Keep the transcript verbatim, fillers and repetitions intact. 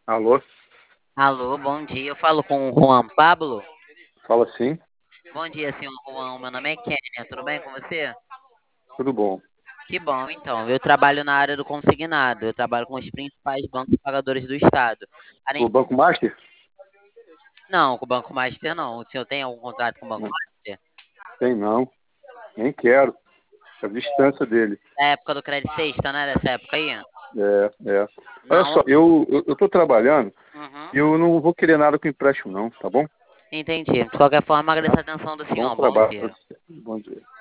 Alô? Alô, bom dia. Eu falo com o Juan Pablo. Fala sim, Bom dia, senhor Juan. Meu nome é Kênia. Tudo bem com você? tudo bom. Que bom, então. Eu trabalho na área do consignado. Eu trabalho com os principais bancos pagadores do estado. O Além... Banco Master? Não, com o Banco Master não. O senhor tem algum contrato com o Banco Não, Master? tem não, nem quero. A distância dele. Da época do Crédito Sexta, né? Dessa época aí? É, é. Olha Não. só, eu, eu, eu tô trabalhando e Uhum. eu não vou querer nada com empréstimo não, tá bom? Entendi. De qualquer forma, agradeço Tá? a atenção do Bom senhor. Bom trabalho pra dia. você. Bom dia.